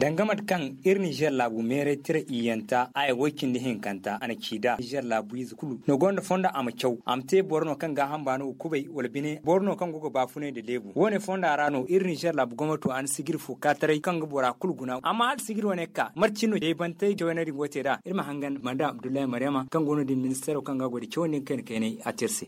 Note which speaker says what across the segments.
Speaker 1: dangamat kan Niger labu mere tire iyanta ay wakin dihin kanta ana kida Niger labu izkulu no gonda fonda amakyau amte borno kan ga hambano kubai walbine borno kan gogo bafune da lebu wone fonda rano Niger labu gomato an sigir fu katare kan gobora kulguna amma al sigir wone ka marcino de bante jowenari wotera irma hangan manda Abdullahi Maryama kan gono di ministero kan ga godi chone kan kene atirse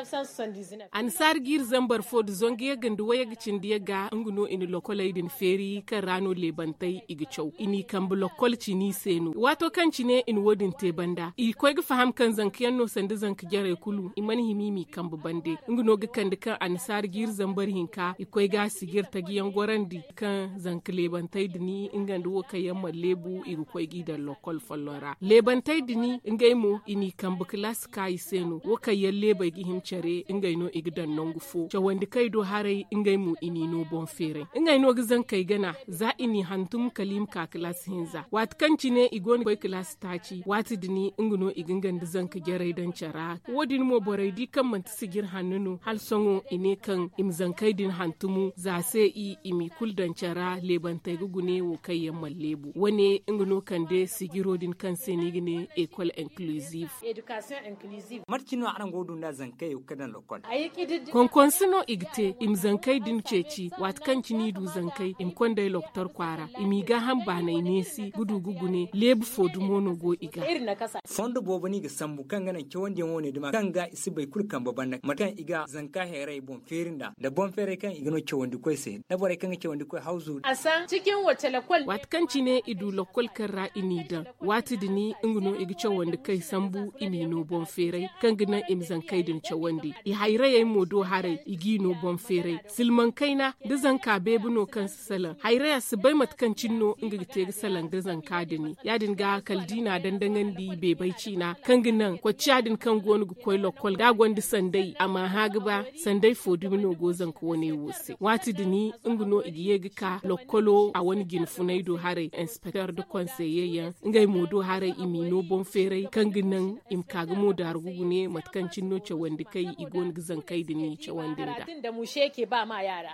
Speaker 2: an sargir zambar fod zonge gandu waya gicin diya ga nguno in lokolai din feri kan rano lebantai igichau ini kan bulokol cini senu wato kan cine in wodin te banda i koy ga faham kan zankiyan no sandi zank jare kulu iman himimi kan bande nguno ga kan kan an sargir zambar hinka i koy ga sigir tagiyan gorandi kan zank lebantai dini ingandu wo kayan mallebu i koy gidan lokol follora lebantai dini ingaimu ini kan buklas kai senu wo kayan leba gi himcare ingaino igdan nongufo chawandi kai do harai ingaimu ini no bon fere ingaino ga zan kai gana za ini hantum kalim ka klas hinza wat kanci ne igon koy klas taci wati dini inguno igingan da zan ka gere dan cara wodin mo borai di kan man sigir hannuno hal songo ine kan im zan kai din hantumu za se i imi kul dan cara leban tay gugune wo kai yammal lebu wone inguno kan de sigiro din kan seni gine école inclusive
Speaker 3: education inclusive
Speaker 1: marcino aran godun da zan kai kadan lokol
Speaker 2: konkon sino igte im zan kai din ceci wat kanci ni du zan kai im konday loktor kwara imi ga hamba na inesi gudu gugune lebu fodu mono go iga
Speaker 1: fondo bobani ga sambu kan ganan ke wanda wone dima kan ga isi bai kulkan baban na matan iga zanka herai bon ferinda da bon fere kan igano ke wanda koi se da bare kan ke wanda koi hauzu
Speaker 3: asan cikin wace lakwal
Speaker 2: wat kanci ne idu lokol karra inida wati dini inguno igi ce wanda kai sambu imi no bon fere kan gina im zankai din ce wandi i haire yayi modo hare igi no bon fere silman kaina da zanka bebu no kan sala haire ya su bai matkancin no inga te salan da zanka dini yadin ga kaldina dandangan di bebaici na kan ginan kwacci yadin kan gonu gu koi lokol da gondi sandai amma haga ba sandai fodu no go zanka wone wose wati dini inguno igiye gika lokolo a wani ginfunai do hare inspecteur de conseiller ngai modo hare imi no bon fere kan ginan im kaga mo da argugu ne matkancin no ce wanda kai igon gizan kai dini ce wanda
Speaker 3: da mushe ke ba ma yara